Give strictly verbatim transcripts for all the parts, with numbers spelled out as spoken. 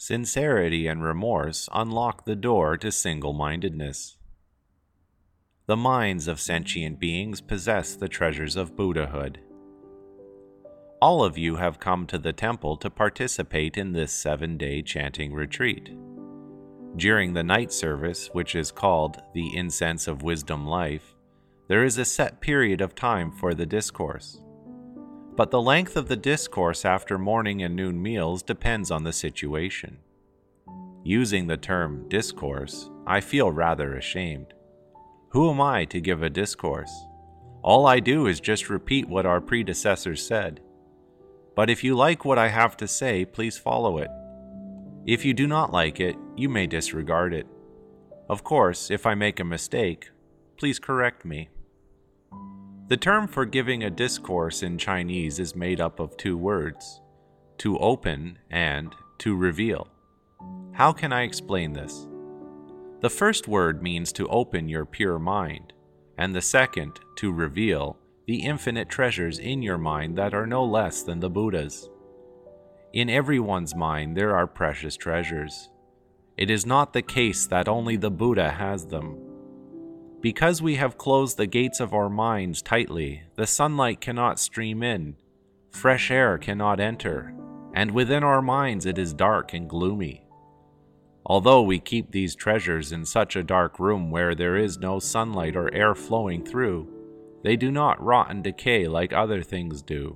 Sincerity and remorse unlock the door to single-mindedness. The minds of sentient beings possess the treasures of Buddhahood. All of you have come to the temple to participate in this seven-day chanting retreat. During the night service, which is called the Incense of Wisdom Life, there is a set period of time for the discourse. But the length of the discourse after morning and noon meals depends on the situation. Using the term discourse, I feel rather ashamed. Who am I to give a discourse? All I do is just repeat what our predecessors said. But if you like what I have to say, please follow it. If you do not like it, you may disregard it. Of course, if I make a mistake, please correct me. The term for giving a discourse in Chinese is made up of two words, to open and to reveal. How can I explain this? The first word means to open your pure mind, and the second, to reveal the infinite treasures in your mind that are no less than the Buddha's. In everyone's mind there are precious treasures. It is not the case that only the Buddha has them. Because we have closed the gates of our minds tightly, the sunlight cannot stream in, fresh air cannot enter, and within our minds it is dark and gloomy. Although we keep these treasures in such a dark room where there is no sunlight or air flowing through, they do not rot and decay like other things do.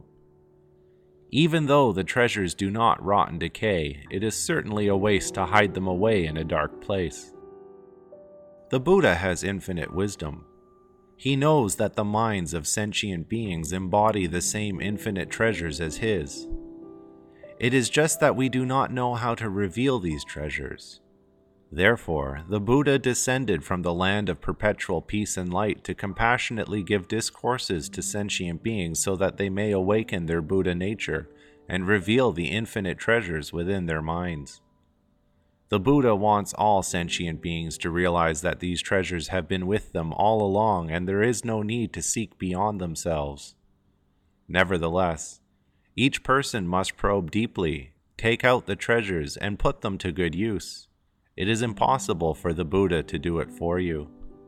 Even though the treasures do not rot and decay, it is certainly a waste to hide them away in a dark place. The Buddha has infinite wisdom. He knows that the minds of sentient beings embody the same infinite treasures as his. It is just that we do not know how to reveal these treasures. Therefore, the Buddha descended from the land of perpetual peace and light to compassionately give discourses to sentient beings so that they may awaken their Buddha nature and reveal the infinite treasures within their minds. The Buddha wants all sentient beings to realize that these treasures have been with them all along and there is no need to seek beyond themselves. Nevertheless, each person must probe deeply, take out the treasures, and put them to good use. It is impossible for the Buddha to do it for you.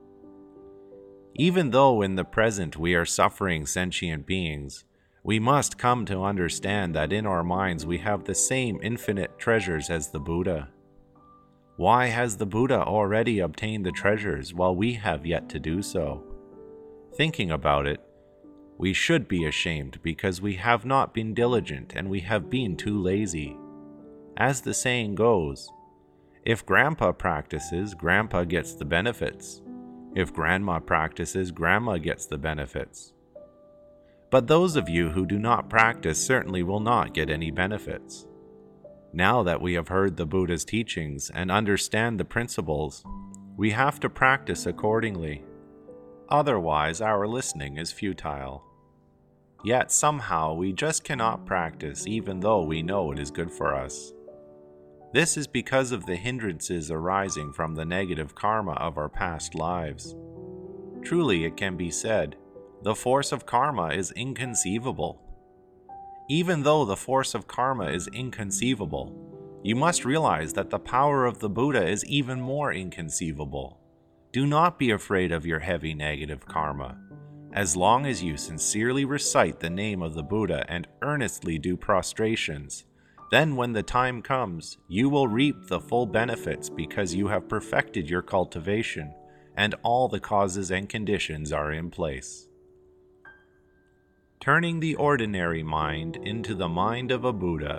Even though in the present we are suffering sentient beings, we must come to understand that in our minds we have the same infinite treasures as the Buddha. Why has the Buddha already obtained the treasures while we have yet to do so? Thinking about it, we should be ashamed because we have not been diligent and we have been too lazy. As the saying goes, if Grandpa practices, Grandpa gets the benefits. If Grandma practices, Grandma gets the benefits. But those of you who do not practice certainly will not get any benefits. Now that we have heard the Buddha's teachings and understand the principles, we have to practice accordingly. Otherwise, our listening is futile. Yet somehow we just cannot practice even though we know it is good for us. This is because of the hindrances arising from the negative karma of our past lives. Truly, it can be said, the force of karma is inconceivable. Even though the force of karma is inconceivable, you must realize that the power of the Buddha is even more inconceivable. Do not be afraid of your heavy negative karma. As long as you sincerely recite the name of the Buddha and earnestly do prostrations, then when the time comes, you will reap the full benefits because you have perfected your cultivation and all the causes and conditions are in place. Turning the ordinary mind into the mind of a Buddha.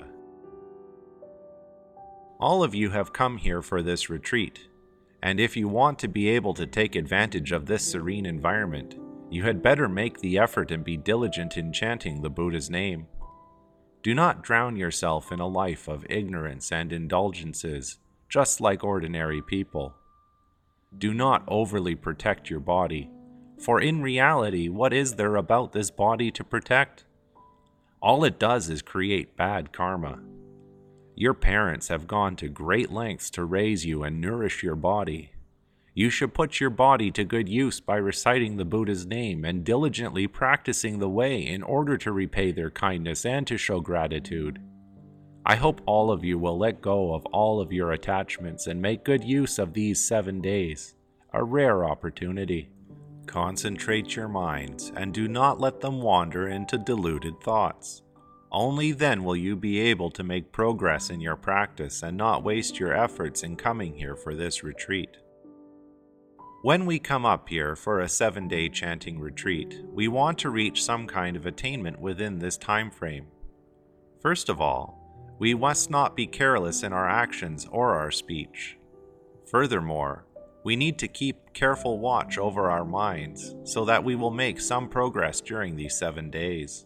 All of you have come here for this retreat, and if you want to be able to take advantage of this serene environment, you had better make the effort and be diligent in chanting the Buddha's name. Do not drown yourself in a life of ignorance and indulgences, just like ordinary people. Do not overly protect your body, for in reality, what is there about this body to protect? All it does is create bad karma. Your parents have gone to great lengths to raise you and nourish your body. You should put your body to good use by reciting the Buddha's name and diligently practicing the way in order to repay their kindness and to show gratitude. I hope all of you will let go of all of your attachments and make good use of these seven days, a rare opportunity. Concentrate your minds and do not let them wander into deluded thoughts. Only then will you be able to make progress in your practice and not waste your efforts in coming here for this retreat. When we come up here for a seven-day chanting retreat, we want to reach some kind of attainment within this time frame. First of all, we must not be careless in our actions or our speech. Furthermore, we need to keep careful watch over our minds so that we will make some progress during these seven days.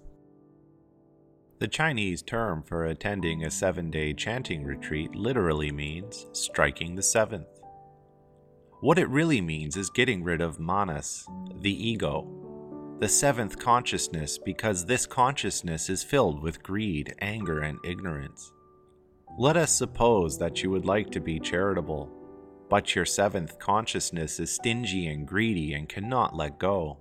The Chinese term for attending a seven-day chanting retreat literally means striking the seventh. What it really means is getting rid of manas, the ego, the seventh consciousness, because this consciousness is filled with greed, anger, and ignorance. Let us suppose that you would like to be charitable, but your seventh consciousness is stingy and greedy and cannot let go.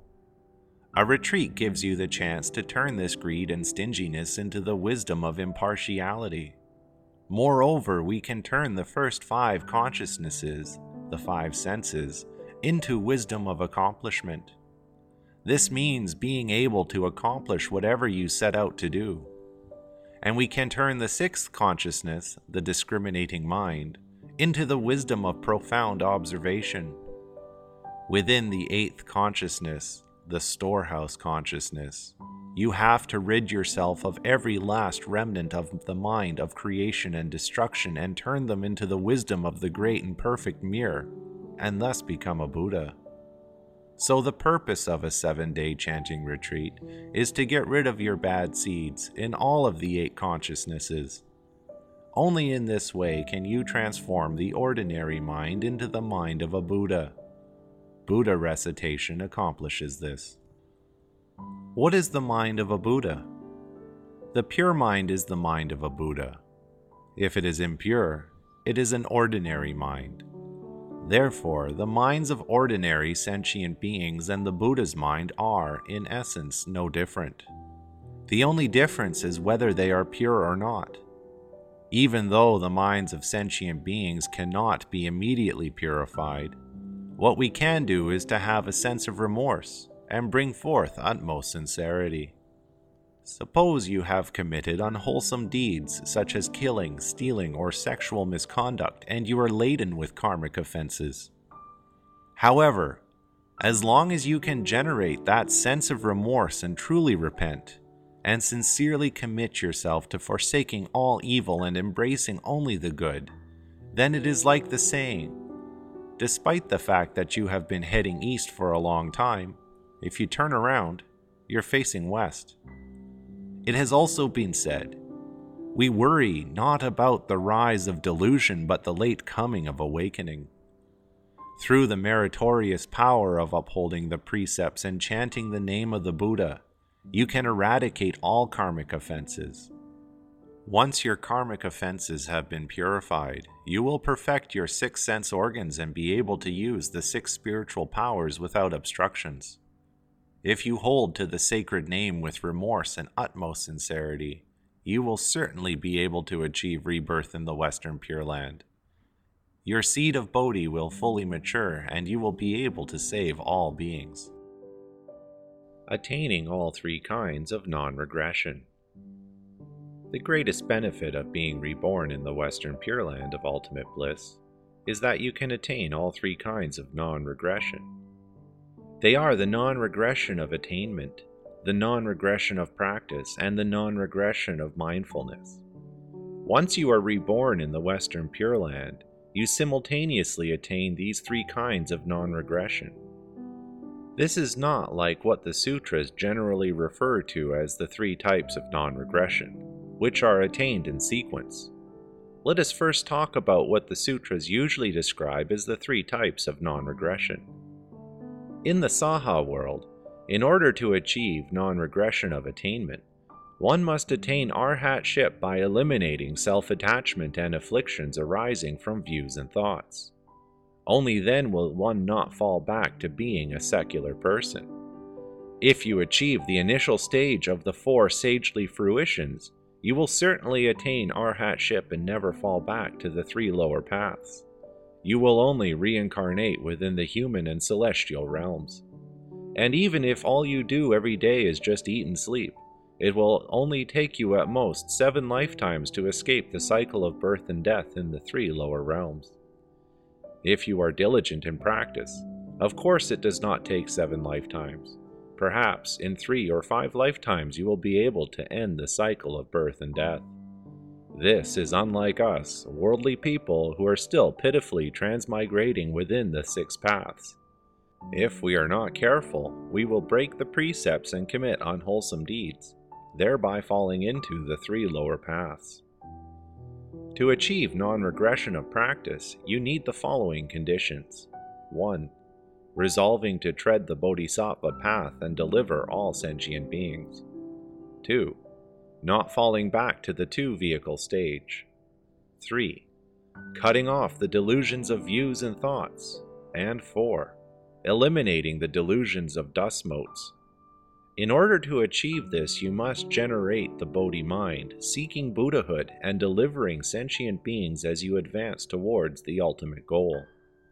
A retreat gives you the chance to turn this greed and stinginess into the wisdom of impartiality. Moreover, we can turn the first five consciousnesses, the five senses, into wisdom of accomplishment. This means being able to accomplish whatever you set out to do. And we can turn the sixth consciousness, the discriminating mind, into the wisdom of profound observation. Within the eighth consciousness, the storehouse consciousness, you have to rid yourself of every last remnant of the mind of creation and destruction and turn them into the wisdom of the great and perfect mirror, and thus become a Buddha. So the purpose of a seven-day chanting retreat is to get rid of your bad seeds in all of the eight consciousnesses. Only in this way can you transform the ordinary mind into the mind of a Buddha. Buddha recitation accomplishes this. What is the mind of a Buddha? The pure mind is the mind of a Buddha. If it is impure, it is an ordinary mind. Therefore, the minds of ordinary sentient beings and the Buddha's mind are, in essence, no different. The only difference is whether they are pure or not. Even though the minds of sentient beings cannot be immediately purified, what we can do is to have a sense of remorse and bring forth utmost sincerity. Suppose you have committed unwholesome deeds such as killing, stealing, or sexual misconduct, and you are laden with karmic offenses. However, as long as you can generate that sense of remorse and truly repent, and sincerely commit yourself to forsaking all evil and embracing only the good, then it is like the saying, despite the fact that you have been heading east for a long time, if you turn around, you're facing west. It has also been said, we worry not about the rise of delusion but the late coming of awakening. Through the meritorious power of upholding the precepts and chanting the name of the Buddha, you can eradicate all karmic offenses. Once your karmic offenses have been purified, you will perfect your six sense organs and be able to use the six spiritual powers without obstructions. If you hold to the sacred name with remorse and utmost sincerity, you will certainly be able to achieve rebirth in the Western Pure Land. Your seed of Bodhi will fully mature and you will be able to save all beings. Attaining all three kinds of non-regression. The greatest benefit of being reborn in the Western Pure Land of ultimate bliss is that you can attain all three kinds of non-regression. They are the non-regression of attainment, the non-regression of practice, and the non-regression of mindfulness. Once you are reborn in the Western Pure Land, you simultaneously attain these three kinds of non-regression. This is not like what the sutras generally refer to as the three types of non-regression, which are attained in sequence. Let us first talk about what the sutras usually describe as the three types of non-regression. In the Saha world, in order to achieve non-regression of attainment, one must attain arhatship by eliminating self-attachment and afflictions arising from views and thoughts. Only then will one not fall back to being a secular person. If you achieve the initial stage of the four sagely fruitions, you will certainly attain arhatship and never fall back to the three lower paths. You will only reincarnate within the human and celestial realms. And even if all you do every day is just eat and sleep, it will only take you at most seven lifetimes to escape the cycle of birth and death in the three lower realms. If you are diligent in practice, of course it does not take seven lifetimes. Perhaps in three or five lifetimes you will be able to end the cycle of birth and death. This is unlike us, worldly people who are still pitifully transmigrating within the six paths. If we are not careful, we will break the precepts and commit unwholesome deeds, thereby falling into the three lower paths. To achieve non-regression of practice, you need the following conditions. one. Resolving to tread the Bodhisattva path and deliver all sentient beings. two. Not falling back to the two-vehicle stage. three. Cutting off the delusions of views and thoughts. And four. Eliminating the delusions of dust motes. In order to achieve this, you must generate the Bodhi mind, seeking Buddhahood and delivering sentient beings as you advance towards the ultimate goal.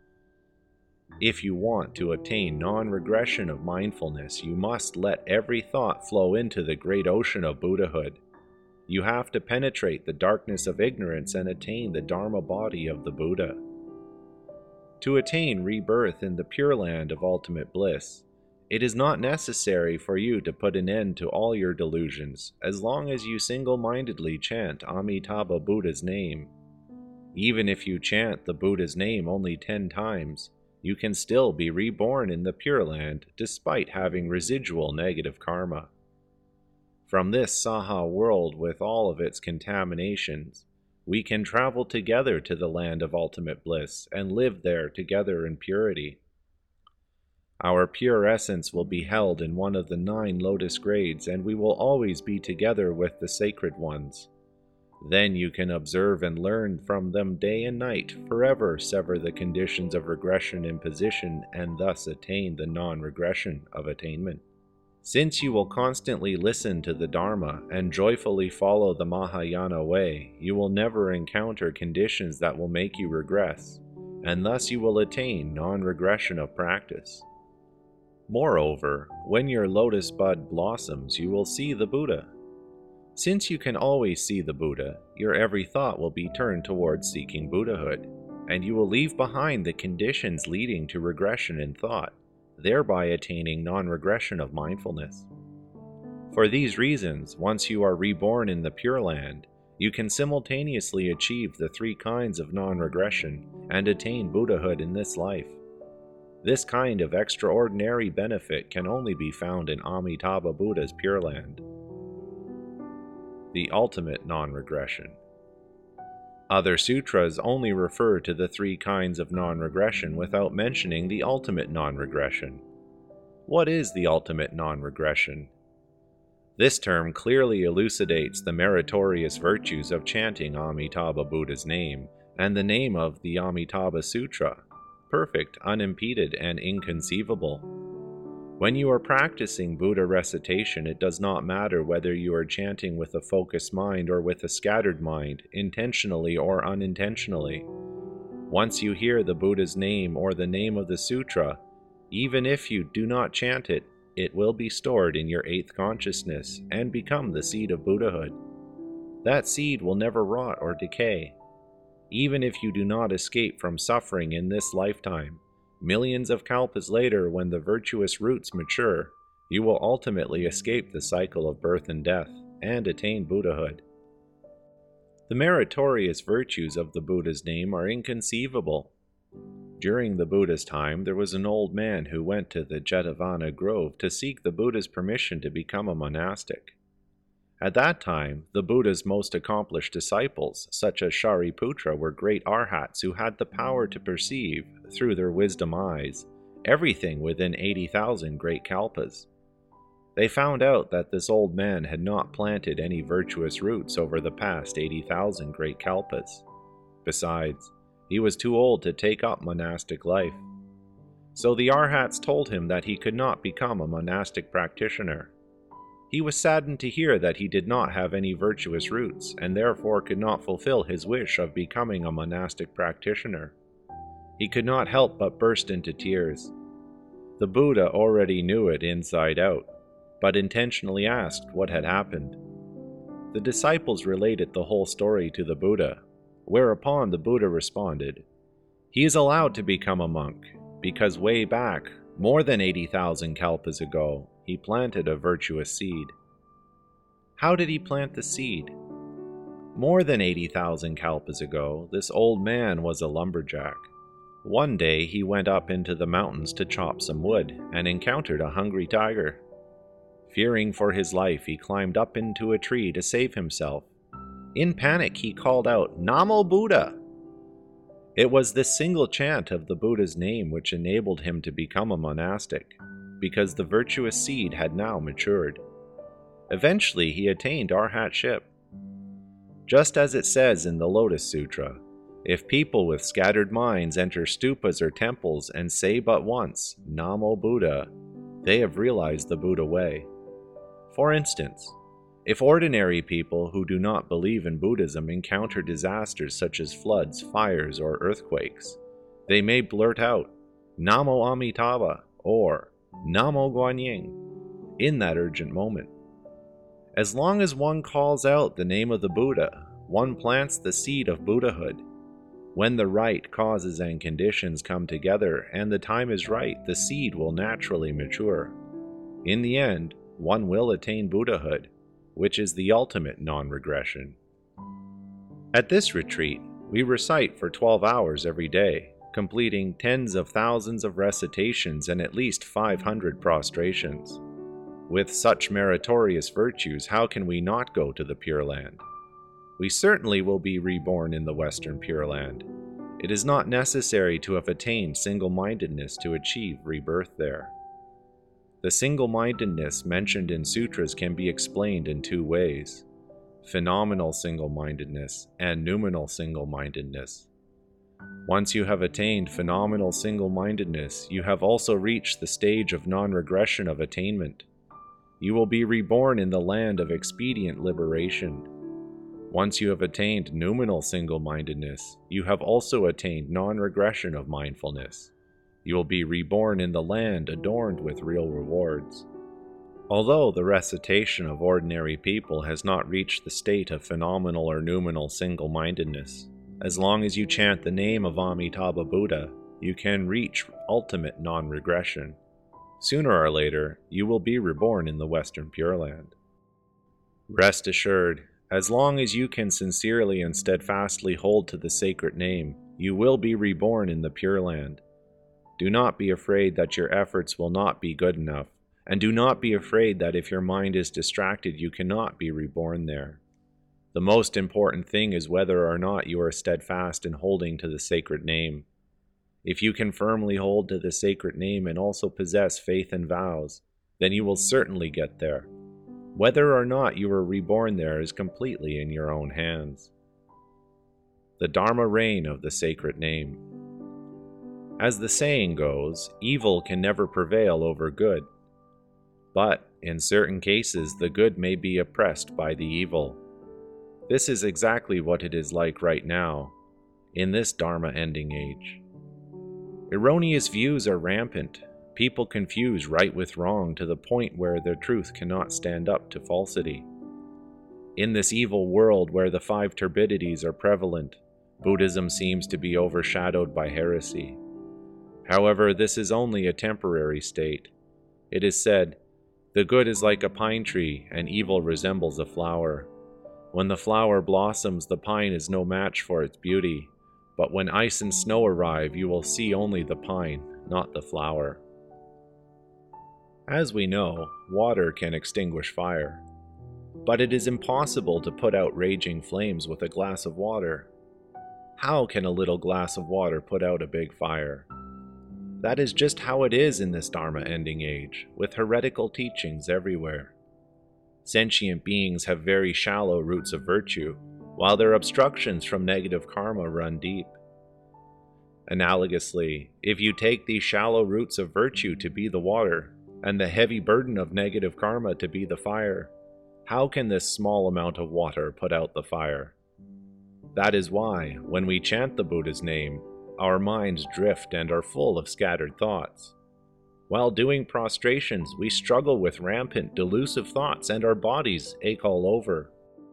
If you want to attain non-regression of mindfulness, you must let every thought flow into the great ocean of Buddhahood. You have to penetrate the darkness of ignorance and attain the Dharma body of the Buddha. To attain rebirth in the Pure Land of ultimate bliss, it is not necessary for you to put an end to all your delusions, as long as you single-mindedly chant Amitabha Buddha's name. Even if you chant the Buddha's name only ten times, you can still be reborn in the Pure Land despite having residual negative karma. From this Saha world with all of its contaminations, we can travel together to the land of ultimate bliss and live there together in purity. Our pure essence will be held in one of the nine lotus grades, and we will always be together with the sacred ones. Then you can observe and learn from them day and night, forever sever the conditions of regression in position, and thus attain the non-regression of attainment. Since you will constantly listen to the Dharma and joyfully follow the Mahayana way, you will never encounter conditions that will make you regress, and thus you will attain non-regression of practice. Moreover, when your lotus bud blossoms, you will see the Buddha. Since you can always see the Buddha, your every thought will be turned towards seeking Buddhahood, and you will leave behind the conditions leading to regression in thought, thereby attaining non-regression of mindfulness. For these reasons, once you are reborn in the Pure Land, you can simultaneously achieve the three kinds of non-regression and attain Buddhahood in this life. This kind of extraordinary benefit can only be found in Amitabha Buddha's Pure Land. The ultimate non-regression. Other sutras only refer to the three kinds of non-regression without mentioning the ultimate non-regression. What is the ultimate non-regression? This term clearly elucidates the meritorious virtues of chanting Amitabha Buddha's name and the name of the Amitabha Sutra, perfect, unimpeded, and inconceivable. When you are practicing Buddha recitation, it does not matter whether you are chanting with a focused mind or with a scattered mind, intentionally or unintentionally. Once you hear the Buddha's name or the name of the sutra, even if you do not chant it, it will be stored in your eighth consciousness and become the seed of Buddhahood. That seed will never rot or decay. Even if you do not escape from suffering in this lifetime, millions of kalpas later, when the virtuous roots mature, you will ultimately escape the cycle of birth and death and attain Buddhahood. The meritorious virtues of the Buddha's name are inconceivable. During the Buddha's time, there was an old man who went to the Jetavana Grove to seek the Buddha's permission to become a monastic. At that time, the Buddha's most accomplished disciples, such as Shariputra, were great arhats who had the power to perceive, through their wisdom eyes, everything within eighty thousand great kalpas. They found out that this old man had not planted any virtuous roots over the past eighty thousand great kalpas. Besides, he was too old to take up monastic life. So the arhats told him that he could not become a monastic practitioner. He was saddened to hear that he did not have any virtuous roots, and therefore could not fulfill his wish of becoming a monastic practitioner. He could not help but burst into tears. The Buddha already knew it inside out, but intentionally asked what had happened. The disciples related the whole story to the Buddha, whereupon the Buddha responded, "He is allowed to become a monk, because way back, more than eighty thousand kalpas ago, he planted a virtuous seed." How did he plant the seed? More than eighty thousand kalpas ago, this old man was a lumberjack. One day he went up into the mountains to chop some wood and encountered a hungry tiger. Fearing for his life, he climbed up into a tree to save himself. In panic, he called out, "Namo Buddha!" It was this single chant of the Buddha's name which enabled him to become a monastic, because the virtuous seed had now matured. Eventually, he attained arhatship. Just as it says in the Lotus Sutra, if people with scattered minds enter stupas or temples and say but once, "Namo Buddha," they have realized the Buddha way. For instance, if ordinary people who do not believe in Buddhism encounter disasters such as floods, fires, or earthquakes, they may blurt out, "Namo Amitabha," or "Namo Guanyin," in that urgent moment. As long as one calls out the name of the Buddha, one plants the seed of Buddhahood. When the right causes and conditions come together and the time is right, the seed will naturally mature. In the end, one will attain Buddhahood, which is the ultimate non-regression. At this retreat, we recite for twelve hours every day, completing tens of thousands of recitations and at least five hundred prostrations. With such meritorious virtues, how can we not go to the Pure Land? We certainly will be reborn in the Western Pure Land. It is not necessary to have attained single-mindedness to achieve rebirth there. The single-mindedness mentioned in sutras can be explained in two ways: phenomenal single-mindedness and noumenal single-mindedness. Once you have attained phenomenal single-mindedness, you have also reached the stage of non-regression of attainment. You will be reborn in the land of expedient liberation. Once you have attained noumenal single-mindedness, you have also attained non-regression of mindfulness. You will be reborn in the land adorned with real rewards. Although the recitation of ordinary people has not reached the state of phenomenal or noumenal single-mindedness, as long as you chant the name of Amitabha Buddha, you can reach ultimate non-regression. Sooner or later, you will be reborn in the Western Pure Land. Rest assured, as long as you can sincerely and steadfastly hold to the sacred name, you will be reborn in the Pure Land. Do not be afraid that your efforts will not be good enough, and do not be afraid that if your mind is distracted, you cannot be reborn there. The most important thing is whether or not you are steadfast in holding to the sacred name. If you can firmly hold to the sacred name and also possess faith and vows, then you will certainly get there. Whether or not you are reborn there is completely in your own hands. The Dharma reign of the sacred name. As the saying goes, evil can never prevail over good. But, in certain cases, the good may be oppressed by the evil. This is exactly what it is like right now, in this Dharma ending age. Erroneous views are rampant. People confuse right with wrong to the point where their truth cannot stand up to falsity. In this evil world where the five turbidities are prevalent, Buddhism seems to be overshadowed by heresy. However, this is only a temporary state. It is said, "The good is like a pine tree, and evil resembles a flower. When the flower blossoms, the pine is no match for its beauty, but when ice and snow arrive, you will see only the pine, not the flower." As we know, water can extinguish fire, but it is impossible to put out raging flames with a glass of water. How can a little glass of water put out a big fire? That is just how it is in this Dharma ending age, with heretical teachings everywhere. Sentient beings have very shallow roots of virtue, while their obstructions from negative karma run deep. Analogously, if you take these shallow roots of virtue to be the water, and the heavy burden of negative karma to be the fire, how can this small amount of water put out the fire? That is why, when we chant the Buddha's name, our minds drift and are full of scattered thoughts. While doing prostrations, we struggle with rampant, delusive thoughts and our bodies ache all over.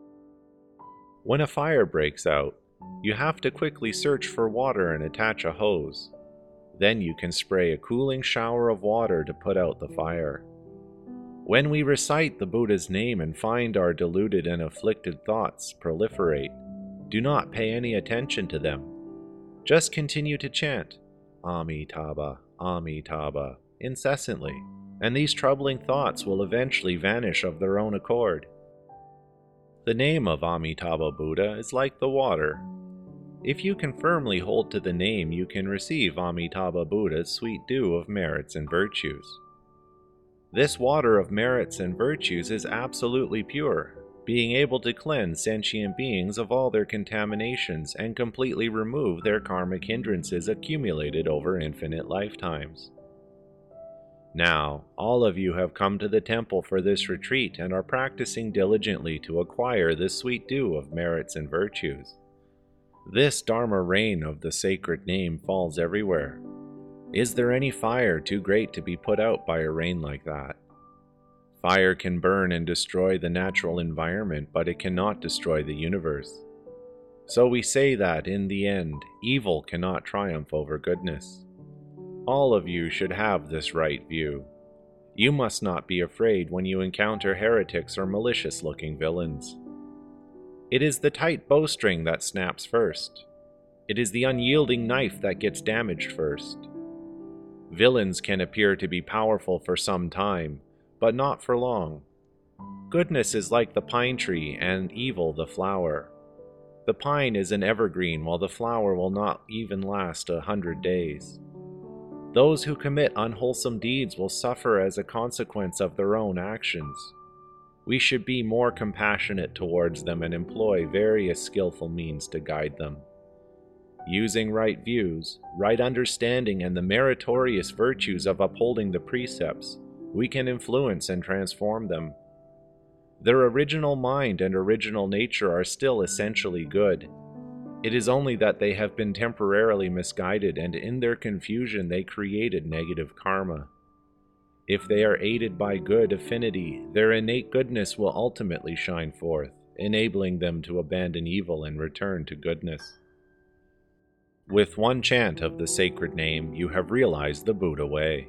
When a fire breaks out, you have to quickly search for water and attach a hose. Then you can spray a cooling shower of water to put out the fire. When we recite the Buddha's name and find our deluded and afflicted thoughts proliferate, do not pay any attention to them. Just continue to chant Amitabha, Amitabha incessantly, and these troubling thoughts will eventually vanish of their own accord. The name of Amitabha Buddha is like the water. If you can firmly hold to the name, you can receive Amitabha Buddha's sweet dew of merits and virtues. This water of merits and virtues is absolutely pure, being able to cleanse sentient beings of all their contaminations and completely remove their karmic hindrances accumulated over infinite lifetimes. Now, all of you have come to the temple for this retreat and are practicing diligently to acquire this sweet dew of merits and virtues. This Dharma rain of the sacred name falls everywhere. Is there any fire too great to be put out by a rain like that? Fire can burn and destroy the natural environment, but it cannot destroy the universe. So we say that, in the end, evil cannot triumph over goodness. All of you should have this right view. You must not be afraid when you encounter heretics or malicious-looking villains. It is the tight bowstring that snaps first. It is the unyielding knife that gets damaged first. Villains can appear to be powerful for some time, but not for long. Goodness is like the pine tree and evil the flower. The pine is an evergreen, while the flower will not even last a hundred days. Those who commit unwholesome deeds will suffer as a consequence of their own actions. We should be more compassionate towards them and employ various skillful means to guide them. Using right views, right understanding, and the meritorious virtues of upholding the precepts, we can influence and transform them. Their original mind and original nature are still essentially good. It is only that they have been temporarily misguided, and in their confusion they created negative karma. If they are aided by good affinity, their innate goodness will ultimately shine forth, enabling them to abandon evil and return to goodness. With one chant of the sacred name, you have realized the Buddha way.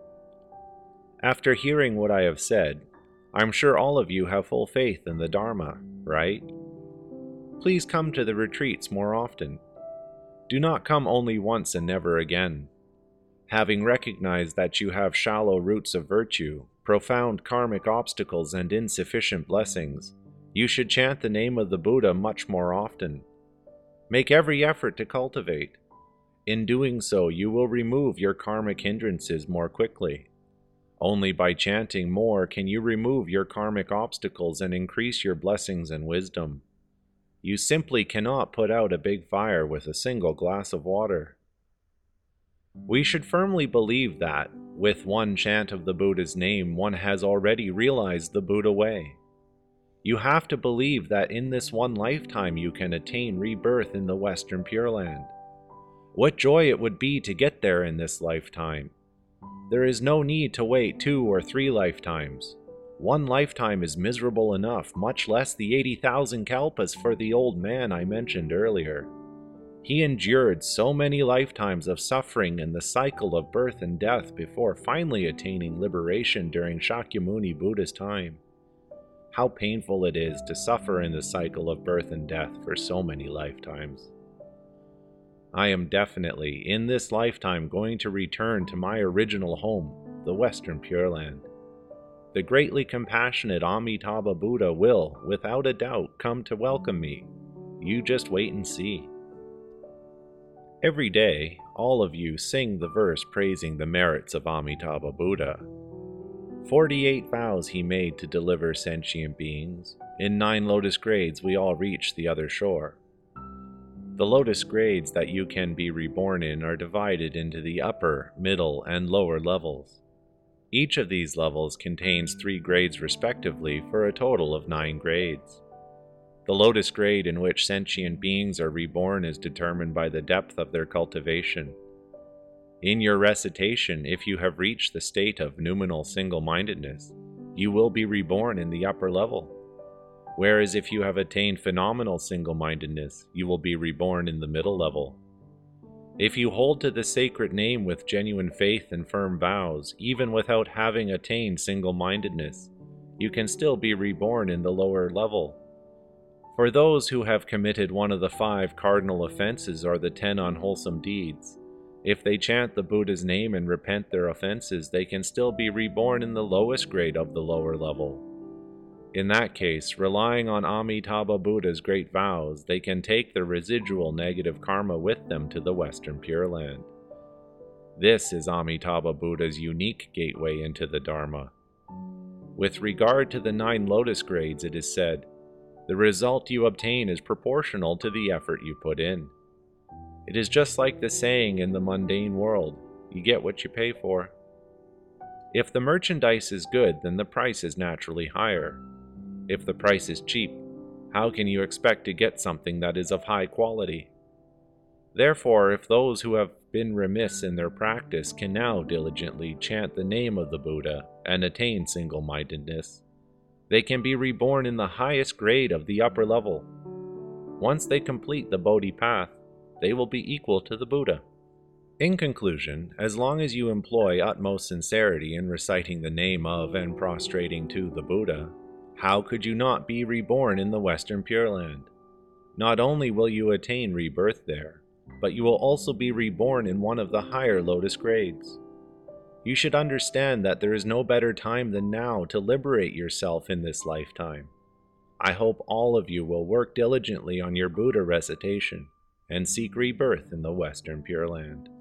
After hearing what I have said, I'm sure all of you have full faith in the Dharma, right? Please come to the retreats more often. Do not come only once and never again. Having recognized that you have shallow roots of virtue, profound karmic obstacles, and insufficient blessings, you should chant the name of the Buddha much more often. Make every effort to cultivate. In doing so, you will remove your karmic hindrances more quickly. Only by chanting more can you remove your karmic obstacles and increase your blessings and wisdom. You simply cannot put out a big fire with a single glass of water. We should firmly believe that, with one chant of the Buddha's name, one has already realized the Buddha way. You have to believe that in this one lifetime you can attain rebirth in the Western Pure Land. What joy it would be to get there in this lifetime. There is no need to wait two or three lifetimes. One lifetime is miserable enough, much less the eighty thousand kalpas for the old man I mentioned earlier. He endured so many lifetimes of suffering in the cycle of birth and death before finally attaining liberation during Shakyamuni Buddha's time. How painful it is to suffer in the cycle of birth and death for so many lifetimes. I am definitely, in this lifetime, going to return to my original home, the Western Pure Land. The greatly compassionate Amitabha Buddha will, without a doubt, come to welcome me. You just wait and see. Every day, all of you sing the verse praising the merits of Amitabha Buddha. Forty-eight vows he made to deliver sentient beings. In nine lotus grades we all reach the other shore. The lotus grades that you can be reborn in are divided into the upper, middle, and lower levels. Each of these levels contains three grades respectively for a total of nine grades. The Lotus grade in which sentient beings are reborn is determined by the depth of their cultivation. In your recitation, if you have reached the state of noumenal single-mindedness, you will be reborn in the upper level. Whereas if you have attained phenomenal single-mindedness, you will be reborn in the middle level. If you hold to the sacred name with genuine faith and firm vows, even without having attained single-mindedness, you can still be reborn in the lower level. For those who have committed one of the five cardinal offenses or the ten unwholesome deeds, if they chant the Buddha's name and repent their offenses, they can still be reborn in the lowest grade of the lower level. In that case, relying on Amitabha Buddha's great vows, they can take the residual negative karma with them to the Western Pure Land. This is Amitabha Buddha's unique gateway into the Dharma. With regard to the nine lotus grades, it is said, the result you obtain is proportional to the effort you put in. It is just like the saying in the mundane world, you get what you pay for. If the merchandise is good, then the price is naturally higher. If the price is cheap, how can you expect to get something that is of high quality? Therefore, if those who have been remiss in their practice can now diligently chant the name of the Buddha and attain single-mindedness, they can be reborn in the highest grade of the upper level. Once they complete the Bodhi path, they will be equal to the Buddha. In conclusion, as long as you employ utmost sincerity in reciting the name of and prostrating to the Buddha, how could you not be reborn in the Western Pure Land? Not only will you attain rebirth there, but you will also be reborn in one of the higher lotus grades. You should understand that there is no better time than now to liberate yourself in this lifetime. I hope all of you will work diligently on your Buddha recitation and seek rebirth in the Western Pure Land.